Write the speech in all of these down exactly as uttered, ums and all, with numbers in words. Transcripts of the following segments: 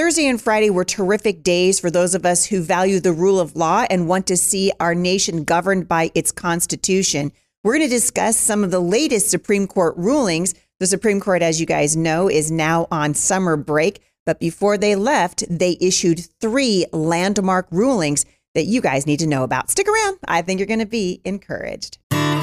Thursday and Friday were terrific days for those of us who value the rule of law and want to see our nation governed by its Constitution. We're going to discuss some of the latest Supreme Court rulings. The Supreme Court, as you guys know, is now on summer break. But before they left, they issued three landmark rulings that you guys need to know about. Stick around. I think you're going to be encouraged.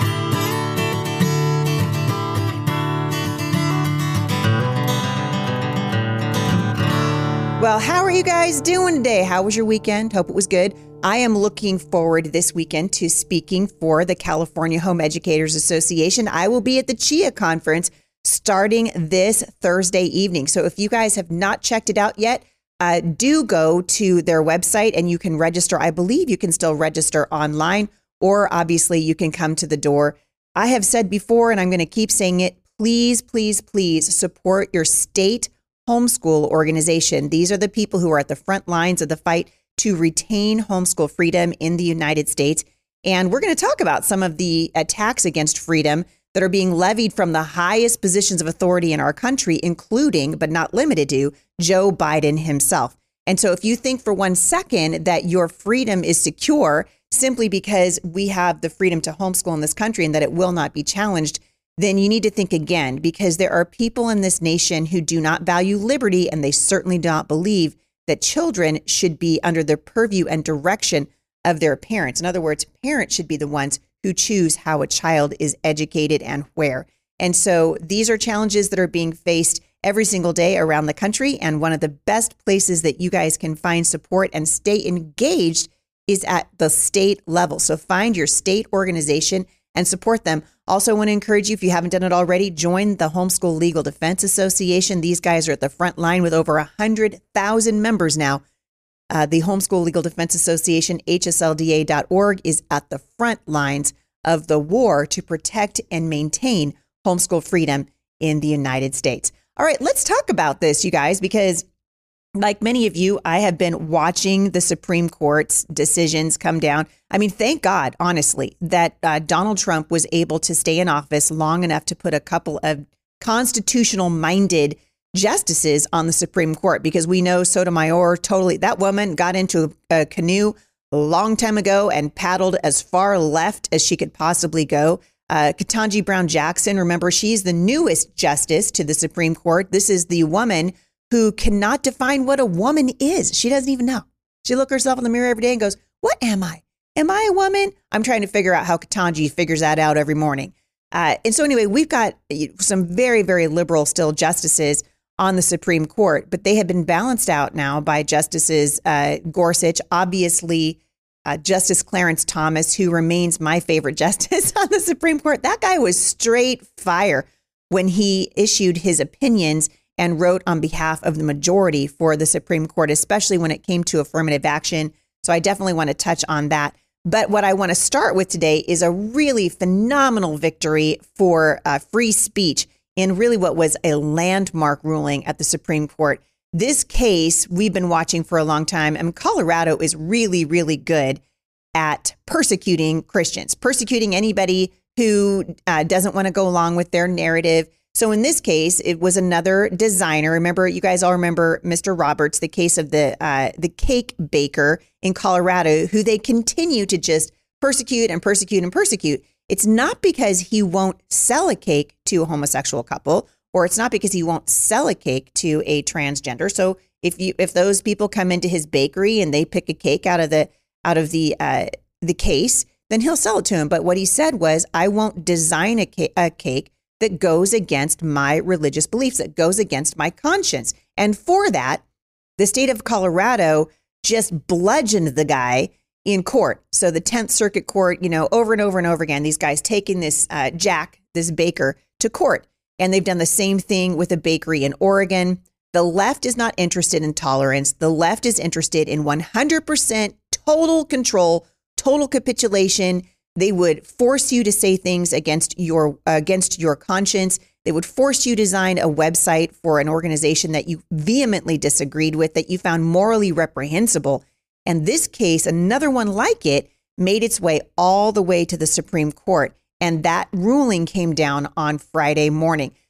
Well, how are you guys doing today? How was your weekend? Hope it was good. I am looking forward this weekend to speaking for the California Home Educators Association. I will be at the CHEA conference starting this Thursday evening. So if you guys have not checked it out yet, uh, do go to their website and you can register. I believe you can still register online, or obviously you can come to the door. I have said before, and I'm going to keep saying it, please, please, please support your state homeschool organization. These are the people who are at the front lines of the fight to retain homeschool freedom in the United States. And we're going to talk about some of the attacks against freedom that are being levied from the highest positions of authority in our country, including, but not limited to, Joe Biden himself. And so if you think for one second that your freedom is secure simply because we have the freedom to homeschool in this country and that it will not be challenged, then you need to think again, because there are people in this nation who do not value liberty, and they certainly do not believe that children should be under the purview and direction of their parents. In other words, parents should be the ones who choose how a child is educated and where. And so these are challenges that are being faced every single day around the country. And one of the best places that you guys can find support and stay engaged is at the state level. So find your state organization and support them. Also want to encourage you, if you haven't done it already, join the Homeschool Legal Defense Association. These guys are at the front line with over one hundred thousand members now. Uh, the Homeschool Legal Defense Association, H S L D A dot org, is at the front lines of the war to protect and maintain homeschool freedom in the United States. All right, let's talk about this, you guys, because like many of you, I have been watching the Supreme Court's decisions come down. I mean, thank God, honestly, that uh, Donald Trump was able to stay in office long enough to put a couple of constitutional-minded justices on the Supreme Court, because we know Sotomayor totally, that woman got into a canoe a long time ago and paddled as far left as she could possibly go. Uh, Ketanji Brown Jackson, remember, she's the newest justice to the Supreme Court. This is the woman who cannot define what a woman is. She doesn't even know. She looks herself in the mirror every day and goes, what am I? Am I a woman? I'm trying to figure out how Ketanji figures that out every morning. Uh, and so anyway, we've got some very, very liberal still justices on the Supreme Court, but they have been balanced out now by Justices uh, Gorsuch, obviously uh, Justice Clarence Thomas, who remains my favorite justice on the Supreme Court. That guy was straight fire when he issued his opinions and wrote on behalf of the majority for the Supreme Court, especially when it came to affirmative action. So I definitely want to touch on that. But what I want to start with today is a really phenomenal victory for uh, free speech in really what was a landmark ruling at the Supreme Court. This case we've been watching for a long time, and Colorado is really, really good at persecuting Christians, persecuting anybody who uh, doesn't want to go along with their narrative. So in this case, it was another designer. Remember, you guys all remember Mister Roberts, the case of the uh, the cake baker in Colorado, who they continue to just persecute and persecute and persecute. It's not because he won't sell a cake to a homosexual couple, or it's not because he won't sell a cake to a transgender. So if you if those people come into his bakery and they pick a cake out of the out of the uh, the case, then he'll sell it to him. But what he said was, I won't design a, ca- a cake that goes against my religious beliefs, that goes against my conscience. And for that, the state of Colorado just bludgeoned the guy in court. So the tenth Circuit Court, you know, over and over and over again, these guys taking this uh, Jack, this baker, to court. And they've done the same thing with a bakery in Oregon. The left is not interested in tolerance. The left is interested in one hundred percent total control, total capitulation. They would force you to say things against your uh, against your conscience. They would force you to design a website for an organization that you vehemently disagreed with, that you found morally reprehensible. And this case, another one like it, made its way all the way to the Supreme Court. And that ruling came down on Friday morning.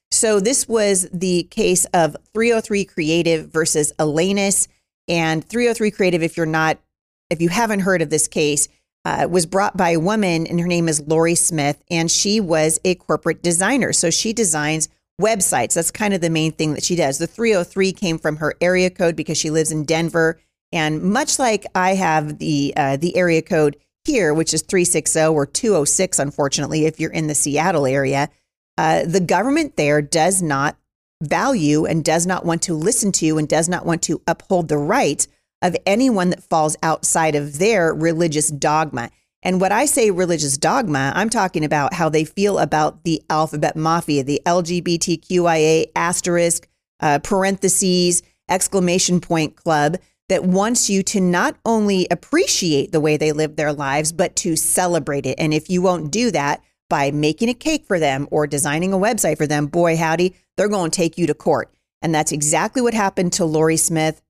So this was the case of three oh three Creative versus Elenis. And three oh three Creative, if you're not, if you haven't heard of this case, uh, was brought by a woman, and her name is Lorie Smith, and she was a corporate designer. So she designs websites. That's kind of the main thing that she does. The three oh three came from her area code because she lives in Denver. And much like I have the uh, the area code here, which is three sixty or two oh six, unfortunately, if you're in the Seattle area, uh, the government there does not value and does not want to listen to and does not want to uphold the rights of anyone that falls outside of their religious dogma. And when I say religious dogma, I'm talking about how they feel about the alphabet mafia, the L G B T Q I A asterisk, uh, parentheses, exclamation point club that wants you to not only appreciate the way they live their lives, but to celebrate it. And if you won't do that by making a cake for them or designing a website for them, boy, howdy, they're going to take you to court. And that's exactly what happened to Lorie Smith.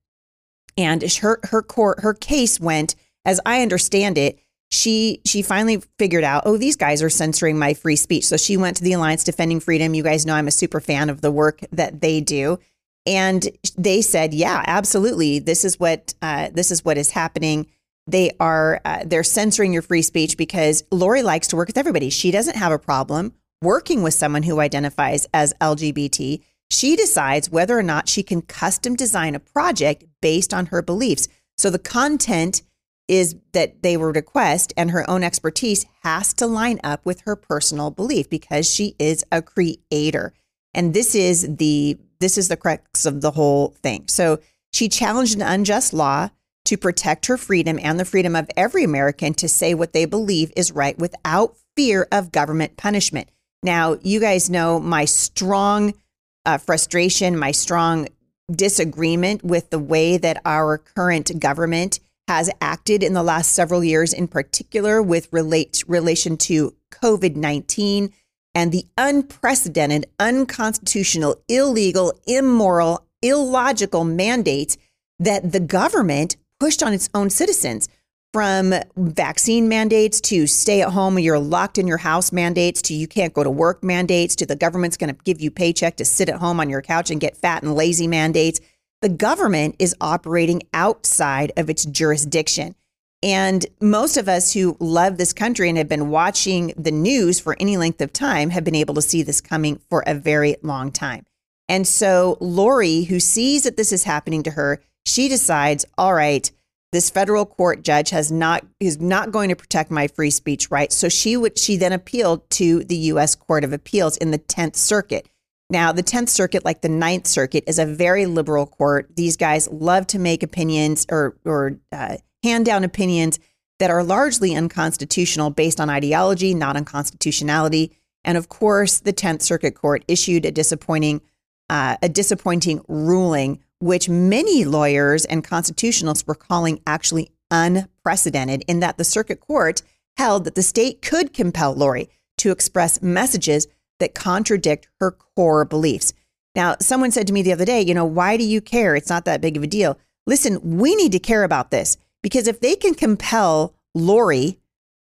And her her court her case went, as I understand it, she she finally figured out, oh, these guys are censoring my free speech. So she went to the Alliance Defending Freedom. You guys know I'm a super fan of the work that they do. And they said, yeah, absolutely. This is what uh, this is what is happening. They are uh, they're censoring your free speech because Lorie likes to work with everybody. She doesn't have a problem working with someone who identifies as L G B T. She decides whether or not she can custom design a project based on her beliefs. So the content is that they will request and her own expertise has to line up with her personal belief because she is a creator. And this is the this is the crux of the whole thing. So she challenged an unjust law to protect her freedom and the freedom of every American to say what they believe is right without fear of government punishment. Now, you guys know my strong uh, frustration, my strong disagreement with the way that our current government has acted in the last several years, in particular with relate relation to COVID nineteen and the unprecedented, unconstitutional, illegal, immoral, illogical mandates that the government pushed on its own citizens, from vaccine mandates to stay at home, you're locked in your house mandates, to you can't go to work mandates, to the government's going to give you paycheck to sit at home on your couch and get fat and lazy mandates. The government is operating outside of its jurisdiction. And most of us who love this country and have been watching the news for any length of time have been able to see this coming for a very long time. And so Lorie, who sees that this is happening to her, she decides, all right, this federal court judge has not is not going to protect my free speech rights. So she would she then appealed to the U S Court of Appeals in the tenth Circuit. Now, the tenth Circuit, like the ninth Circuit, is a very liberal court. These guys love to make opinions or or uh, hand down opinions that are largely unconstitutional based on ideology, not on constitutionality. And of course, the tenth Circuit Court issued a disappointing uh, a disappointing ruling, which many lawyers and constitutionalists were calling actually unprecedented, in that the circuit court held that the state could compel Lorie to express messages that contradict her core beliefs. Now, someone said to me the other day, you know, why do you care? It's not that big of a deal. Listen, we need to care about this, because if they can compel Lorie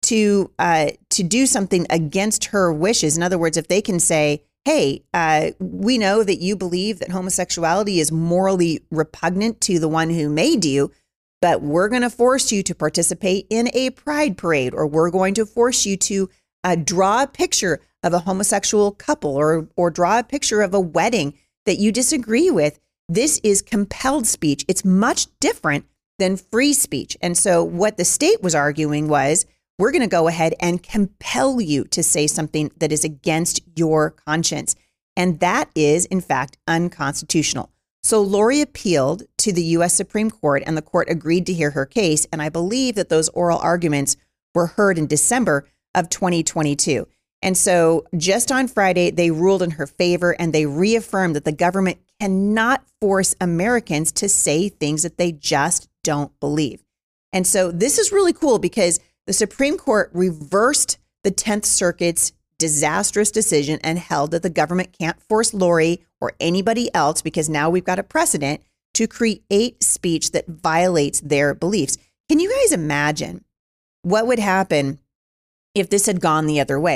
to uh, to do something against her wishes, in other words, if they can say, hey, uh, we know that you believe that homosexuality is morally repugnant to the one who made you, but we're going to force you to participate in a pride parade, or we're going to force you to uh, draw a picture of a homosexual couple, or or draw a picture of a wedding that you disagree with. This is compelled speech. It's much different than free speech. And so what the state was arguing was, we're going to go ahead and compel you to say something that is against your conscience. And that is, in fact, unconstitutional. So Lorie appealed to the U S Supreme Court, and the court agreed to hear her case. And I believe that those oral arguments were heard in December of twenty twenty-two. And so just on Friday, they ruled in her favor, and they reaffirmed that the government cannot force Americans to say things that they just don't believe. And so this is really cool, because the Supreme Court reversed the tenth Circuit's disastrous decision and held that the government can't force Lorie or anybody else, because now we've got a precedent, to create speech that violates their beliefs. Can you guys imagine what would happen if this had gone the other way?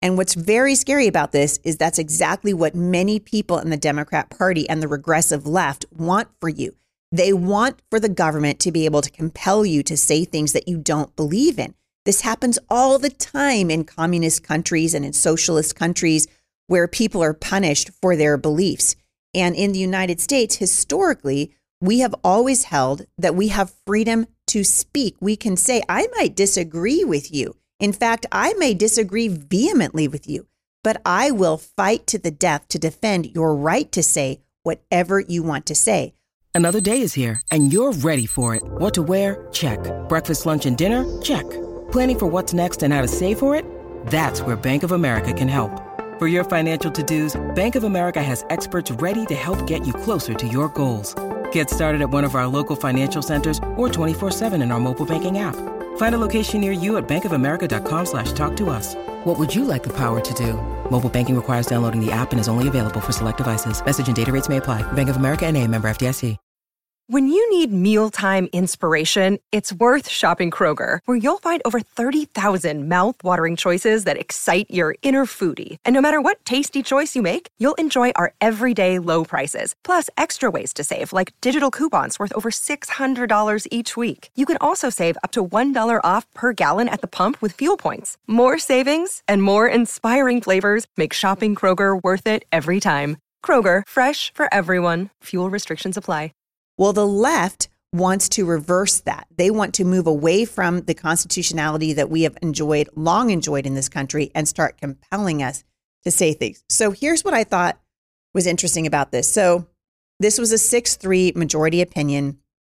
And what's very scary about this is that's exactly what many people in the Democrat Party and the regressive left want for you. They want for the government to be able to compel you to say things that you don't believe in. This happens all the time in communist countries and in socialist countries where people are punished for their beliefs. And in the United States, historically, we have always held that we have freedom to speak. We can say, I might disagree with you. In fact, I may disagree vehemently with you, but I will fight to the death to defend your right to say whatever you want to say. Another day is here, and you're ready for it. What to wear? Check. Breakfast, lunch, and dinner? Check. Planning for what's next and how to save for it? That's where Bank of America can help. For your financial to-dos, Bank of America has experts ready to help get you closer to your goals. Get started at one of our local financial centers or twenty-four seven in our mobile banking app. Find a location near you at bankofamerica.com slash talk to us. What would you like the power to do? Mobile banking requires downloading the app and is only available for select devices. Message and data rates may apply. Bank of America N A, member F D I C. When you need mealtime inspiration, it's worth shopping Kroger, where you'll find over thirty thousand mouth-watering choices that excite your inner foodie. And no matter what tasty choice you make, you'll enjoy our everyday low prices, plus extra ways to save, like digital coupons worth over six hundred dollars each week. You can also save up to one dollar off per gallon at the pump with fuel points. More savings and more inspiring flavors make shopping Kroger worth it every time. Kroger, fresh for everyone. Fuel restrictions apply. Well, the left wants to reverse that. They want to move away from the constitutionality that we have enjoyed, long enjoyed in this country, and start compelling us to say things. So here's what I thought was interesting about this. So this was a six three majority opinion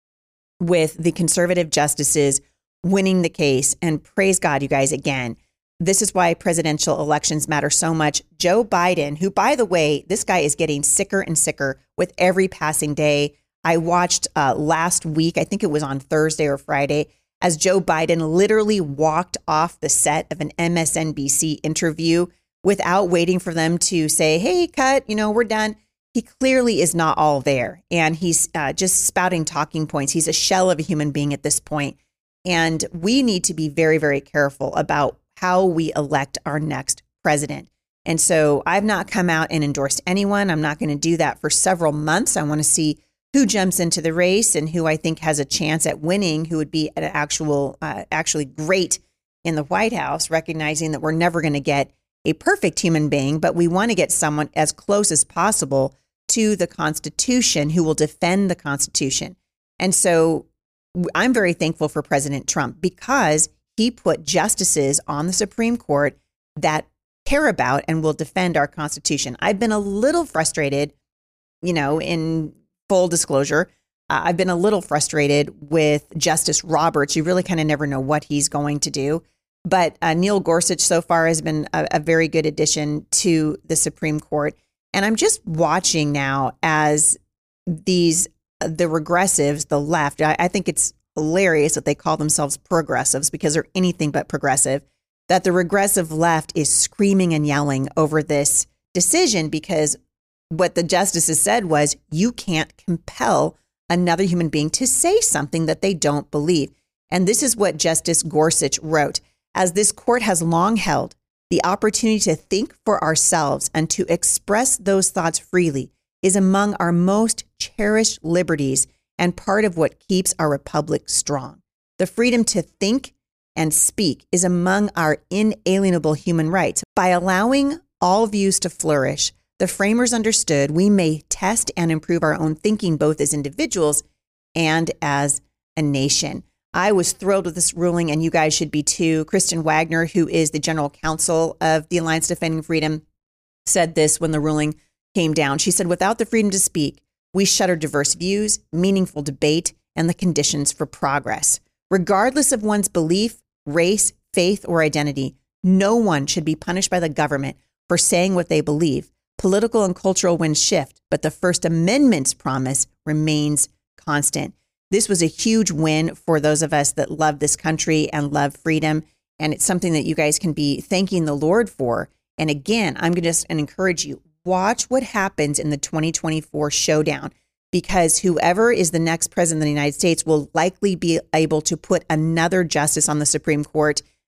with the conservative justices winning the case. And praise God, you guys, again, this is why presidential elections matter so much. Joe Biden, who, by the way, this guy is getting sicker and sicker with every passing day. I watched uh, last week, I think it was on Thursday or Friday, as Joe Biden literally walked off the set of an M S N B C interview without waiting for them to say, hey, cut, you know, we're done. He clearly is not all there. And he's uh, just spouting talking points. He's a shell of a human being at this point. And we need to be very, very careful about how we elect our next president. And so I've not come out and endorsed anyone. I'm not going to do that for several months. I want to see who jumps into the race and who I think has a chance at winning, who would be an actual, uh, actually great in the White House, recognizing that we're never going to get a perfect human being, but we want to get someone as close as possible to the Constitution who will defend the Constitution. And so I'm very thankful for President Trump because he put justices on the Supreme Court that care about and will defend our Constitution. I've been a little frustrated, you know, in full disclosure, uh, I've been a little frustrated with Justice Roberts. You really kind of never know what he's going to do. But uh, Neil Gorsuch so far has been a, a very good addition to the Supreme Court. And I'm just watching now as these, the regressives, the left, I, I think it's hilarious that they call themselves progressives because they're anything but progressive, that the regressive left is screaming and yelling over this decision because what the justices said was you can't compel another human being to say something that they don't believe. And this is what Justice Gorsuch wrote. As this court has long held, the opportunity to think for ourselves and to express those thoughts freely is among our most cherished liberties and part of what keeps our republic strong. The freedom to think and speak is among our inalienable human rights. By allowing all views to flourish, the framers understood we may test and improve our own thinking both as individuals and as a nation. I was thrilled with this ruling, and you guys should be too. Kristen Wagner, who is the general counsel of the Alliance Defending Freedom, said this when the ruling came down. She said, without the freedom to speak, we shutter diverse views, meaningful debate, and the conditions for progress. Regardless of one's belief, race, faith, or identity, no one should be punished by the government for saying what they believe. Political and cultural winds shift, but the First Amendment's promise remains constant. This was a huge win for those of us that love this country and love freedom. And it's something that you guys can be thanking the Lord for. And again, I'm going to just encourage you, watch what happens in the twenty twenty-four showdown, because whoever is the next president of the United States will likely be able to put another justice on the Supreme Court,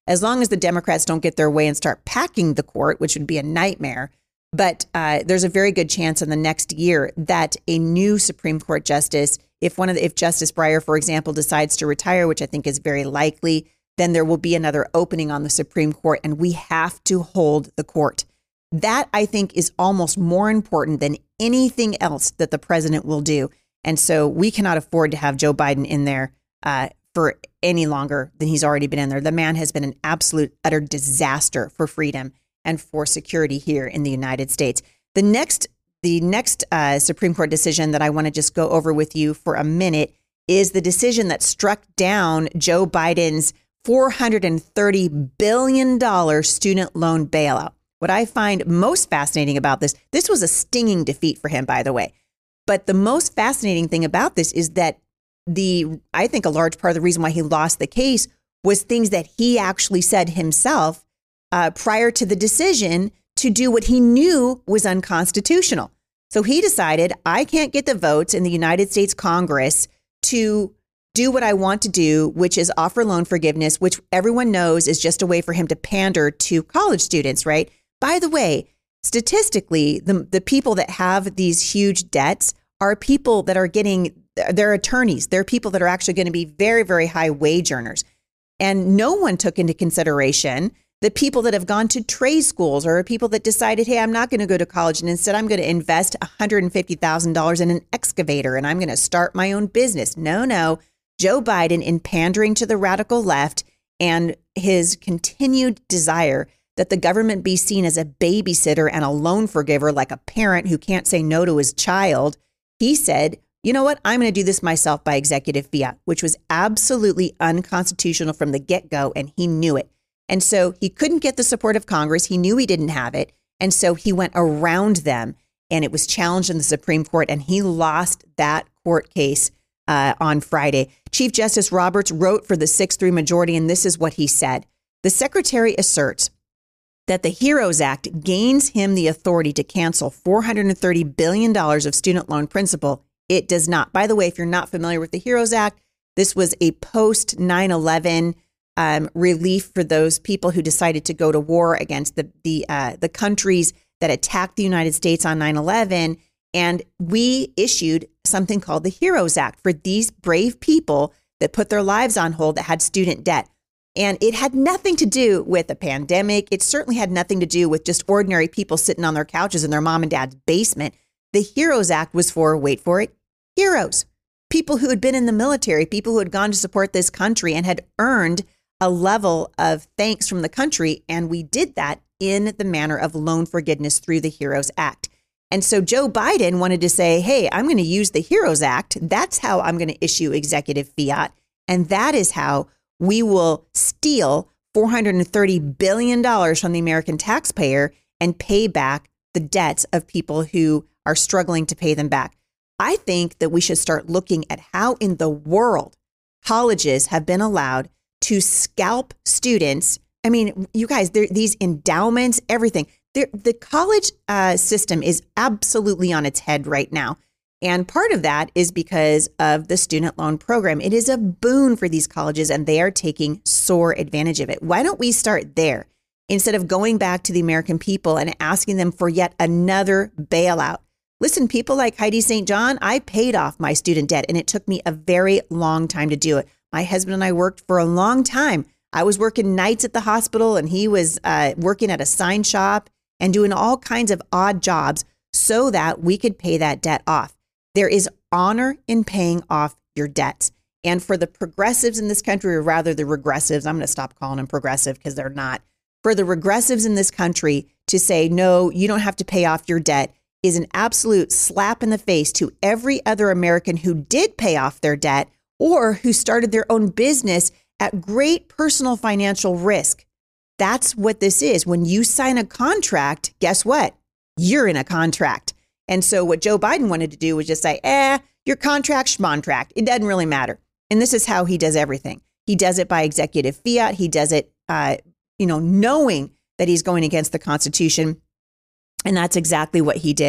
as long as the Democrats don't get their way and start packing the court, which would be a nightmare. But uh, there's a very good chance in the next year that a new Supreme Court justice, if one of the, if Justice Breyer, for example, decides to retire, which I think is very likely, then there will be another opening on the Supreme Court, and we have to hold the court. That, I think, is almost more important than anything else that the president will do. And so we cannot afford to have Joe Biden in there uh, for any longer than he's already been in there. The man has been an absolute, utter disaster for freedom and for security here in the United States. The next, the next uh, Supreme Court decision that I want to just go over with you for a minute is the decision that struck down Joe Biden's four hundred thirty billion dollars student loan bailout. What I find most fascinating about this, this was a stinging defeat for him, by the way. But the most fascinating thing about this is that the, I think a large part of the reason why he lost the case was things that he actually said himself uh, prior to the decision to do what he knew was unconstitutional. So he decided, I can't get the votes in the United States Congress to do what I want to do, which is offer loan forgiveness, which everyone knows is just a way for him to pander to college students, right? By the way, statistically, the, the people that have these huge debts are people that are getting, they're attorneys. They're people that are actually going to be very, very high wage earners. And no one took into consideration the people that have gone to trade schools or people that decided, hey, I'm not going to go to college and instead I'm going to invest one hundred fifty thousand dollars in an excavator and I'm going to start my own business. No, no. Joe Biden, in pandering to the radical left and his continued desire that the government be seen as a babysitter and a loan forgiver, like a parent who can't say no to his child, he said, you know what, I'm going to do this myself by executive fiat, which was absolutely unconstitutional from the get-go, and he knew it. And so he couldn't get the support of Congress. He knew he didn't have it. And so he went around them, and it was challenged in the Supreme Court, and he lost that court case uh, on Friday. Chief Justice Roberts wrote for the six three majority, and this is what he said. The secretary asserts that the HEROES Act gains him the authority to cancel four hundred thirty billion dollars of student loan principal. It does not. By the way, if you're not familiar with the HEROES Act, this was a post nine eleven um, relief for those people who decided to go to war against the the uh, the countries that attacked the United States on nine eleven. And we issued something called the HEROES Act for these brave people that put their lives on hold that had student debt. And it had nothing to do with a pandemic. It certainly had nothing to do with just ordinary people sitting on their couches in their mom and dad's basement. The HEROES Act was for, wait for it, heroes, people who had been in the military, people who had gone to support this country and had earned a level of thanks from the country. And we did that in the manner of loan forgiveness through the HEROES Act. And so Joe Biden wanted to say, hey, I'm going to use the HEROES Act. That's how I'm going to issue executive fiat. And that is how we will steal four hundred thirty billion dollars from the American taxpayer and pay back the debts of people who are struggling to pay them back. I think that we should start looking at how in the world colleges have been allowed to scalp students. I mean, you guys, these endowments, everything. They're, the college uh, system is absolutely on its head right now. And part of that is because of the student loan program. It is a boon for these colleges, and they are taking sore advantage of it. Why don't we start there instead of going back to the American people and asking them for yet another bailout? Listen, people like Heidi Saint John, I paid off my student debt, and it took me a very long time to do it. My husband and I worked for a long time. I was working nights at the hospital, and he was uh, working at a sign shop and doing all kinds of odd jobs so that we could pay that debt off. There is honor in paying off your debts. And for the progressives in this country, or rather the regressives, I'm going to stop calling them progressive because they're not. For the regressives in this country to say, no, you don't have to pay off your debt is an absolute slap in the face to every other American who did pay off their debt or who started their own business at great personal financial risk. That's what this is. When you sign a contract, guess what? You're in a contract. And so what Joe Biden wanted to do was just say, eh, your contract, schmontract. It doesn't really matter. And this is how he does everything. He does it by executive fiat. He does it, uh, you know, knowing that he's going against the Constitution. And that's exactly what he did.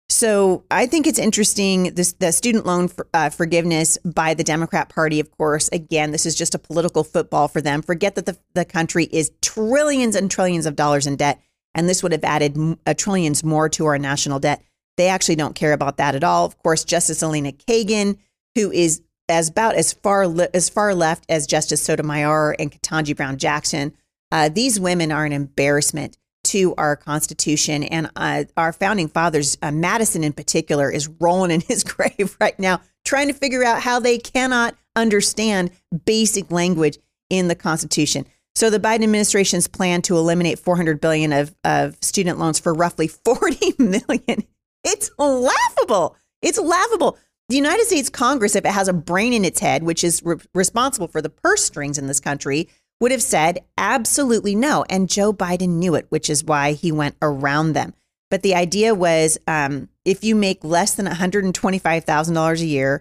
So I think it's interesting, this the student loan for, uh, forgiveness by the Democrat Party, of course. Again, this is just a political football for them. Forget that the, the country is trillions and trillions of dollars in debt, and this would have added uh, trillions more to our national debt. They actually don't care about that at all. Of course, Justice Elena Kagan, who is as about as far le- as far left as Justice Sotomayor and Ketanji Brown Jackson, uh, these women are an embarrassment to our Constitution. And uh, our founding fathers, uh, Madison in particular, is rolling in his grave right now, trying to figure out how they cannot understand basic language in the Constitution. So the Biden administration's plan to eliminate four hundred billion dollars of, of student loans for roughly forty million dollars, it's laughable. It's laughable. The United States Congress, if it has a brain in its head, which is re- responsible for the purse strings in this country, would have said absolutely no. And Joe Biden knew it, which is why he went around them. But the idea was um, if you make less than one hundred twenty-five thousand dollars a year,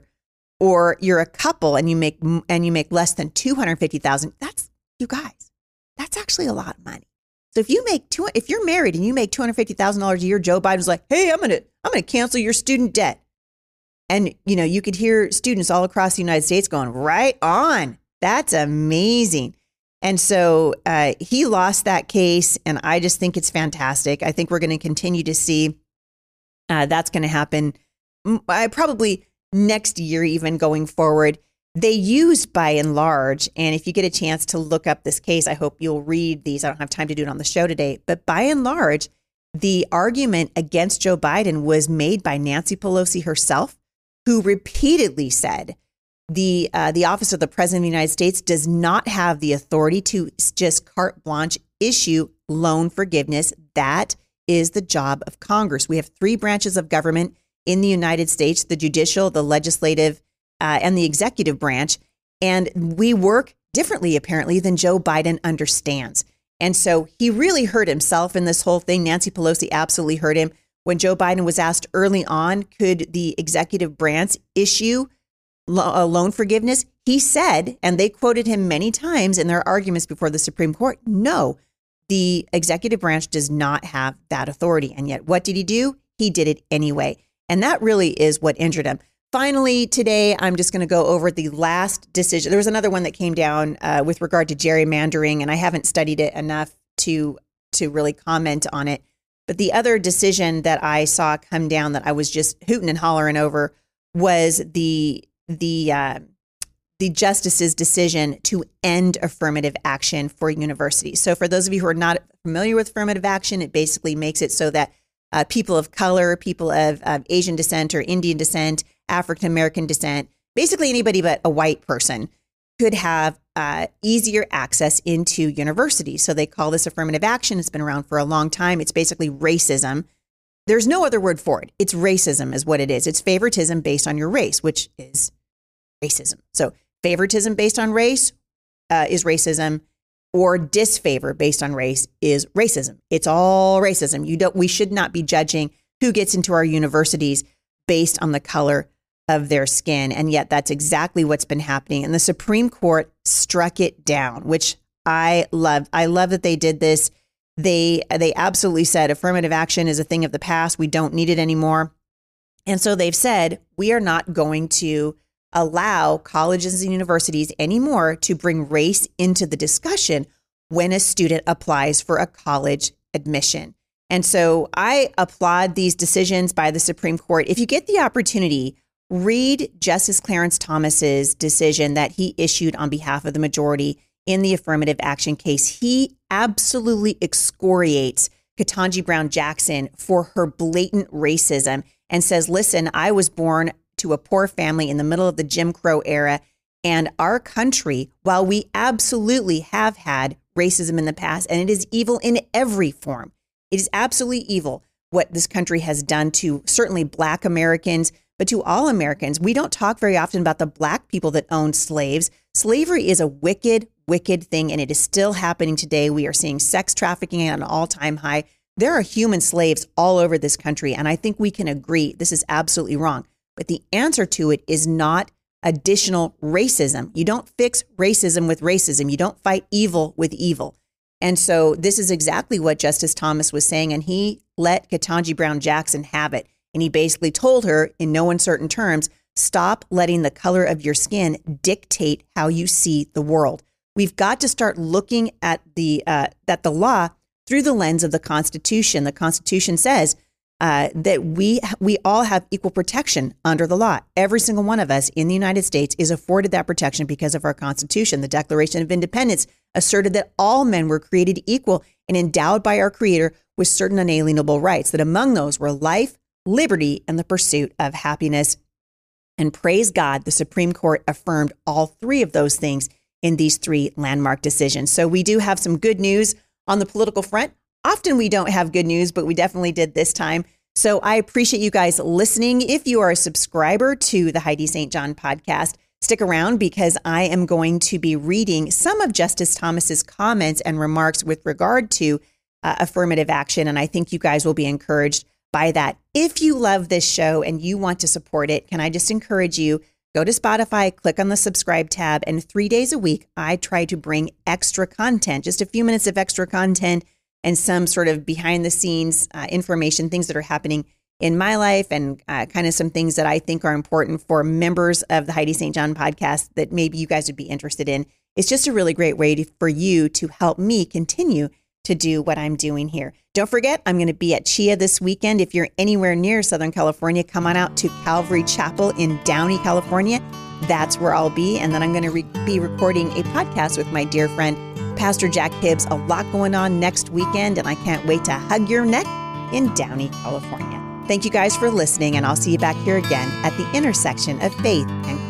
or you're a couple and you make and you make less than two hundred fifty thousand dollars, that's, you guys, that's actually a lot of money. So if you make two, if you're married and you make two hundred fifty thousand dollars a year, Joe Biden's like, hey, I'm gonna I'm gonna cancel your student debt. And you know, you could hear students all across the United States going, right on. That's amazing. And so uh, he lost that case, and I just think it's fantastic. I think we're going to continue to see uh, that's going to happen uh, probably next year, even going forward. They use by and large, and if you get a chance to look up this case, I hope you'll read these. I don't have time to do it on the show today, but by and large, the argument against Joe Biden was made by Nancy Pelosi herself, who repeatedly said, The uh, the office of the president of the United States does not have the authority to just carte blanche issue loan forgiveness. That is the job of Congress. We have three branches of government in the United States: the judicial, the legislative, uh, and the executive branch. And we work differently, apparently, than Joe Biden understands. And so he really hurt himself in this whole thing. Nancy Pelosi absolutely hurt him. When Joe Biden was asked early on, could the executive branch issue loan forgiveness, he said, and they quoted him many times in their arguments before the Supreme Court, no, the executive branch does not have that authority. And yet, what did he do? He did it anyway. And that really is what injured him. Finally, today, I'm just going to go over the last decision. There was another one that came down uh, with regard to gerrymandering, and I haven't studied it enough to, to really comment on it. But the other decision that I saw come down that I was just hooting and hollering over was the the uh, the justice's decision to end affirmative action for universities. So for those of you who are not familiar with affirmative action, it basically makes it so that uh, people of color, people of uh, Asian descent or Indian descent, African American descent, basically anybody but a white person could have uh, easier access into universities. So they call this affirmative action. It's been around for a long time. It's basically racism. There's no other word for it. It's racism is what it is. It's favoritism based on your race, which is racism. So favoritism based on race uh, is racism, or disfavor based on race is racism. It's all racism. You don't. We should not be judging who gets into our universities based on the color of their skin. And yet that's exactly what's been happening. And the Supreme Court struck it down, which I love. I love that they did this. They they absolutely said affirmative action is a thing of the past. We don't need it anymore. And so they've said we are not going to allow colleges and universities anymore to bring race into the discussion when a student applies for a college admission. And so I applaud these decisions by the Supreme Court. If you get the opportunity, read Justice Clarence Thomas's decision that he issued on behalf of the majority in the affirmative action case. He absolutely excoriates Ketanji Brown Jackson for her blatant racism and says, listen, I was born to a poor family in the middle of the Jim Crow era. And our country, while we absolutely have had racism in the past, and it is evil in every form, it is absolutely evil what this country has done to certainly Black Americans, but to all Americans. We don't talk very often about the Black people that owned slaves. Slavery is a wicked, wicked thing, and it is still happening today. We are seeing sex trafficking at an all-time high. There are human slaves all over this country, and I think we can agree this is absolutely wrong. But the answer to it is not additional racism. You don't fix racism with racism. You don't fight evil with evil. And so this is exactly what Justice Thomas was saying, and he let Ketanji Brown Jackson have it. And he basically told her in no uncertain terms, stop letting the color of your skin dictate how you see the world. We've got to start looking at the uh, at the law through the lens of the Constitution. The Constitution says uh, that we we all have equal protection under the law. Every single one of us in the United States is afforded that protection because of our Constitution. The Declaration of Independence asserted that all men were created equal and endowed by our Creator with certain unalienable rights, that among those were life, liberty, and the pursuit of happiness. And praise God, the Supreme Court affirmed all three of those things in these three landmark decisions. So we do have some good news on the political front. Often we don't have good news, but we definitely did this time. So I appreciate you guys listening. If you are a subscriber to the Heidi Saint John podcast, stick around because I am going to be reading some of Justice Thomas's comments and remarks with regard to uh, affirmative action. And I think you guys will be encouraged by that. If you love this show and you want to support it, can I just encourage you, go to Spotify, click on the subscribe tab, and three days a week, I try to bring extra content, just a few minutes of extra content and some sort of behind the scenes uh, information, things that are happening in my life and uh, kind of some things that I think are important for members of the Heidi Saint John podcast that maybe you guys would be interested in. It's just a really great way to, for you to help me continue to do what I'm doing here. Don't forget, I'm going to be at Chia this weekend. If you're anywhere near Southern California, come on out to Calvary Chapel in Downey, California. That's where I'll be. And then I'm going to re- be recording a podcast with my dear friend, Pastor Jack Hibbs. A lot going on next weekend, and I can't wait to hug your neck in Downey, California. Thank you guys for listening, and I'll see you back here again at the intersection of faith and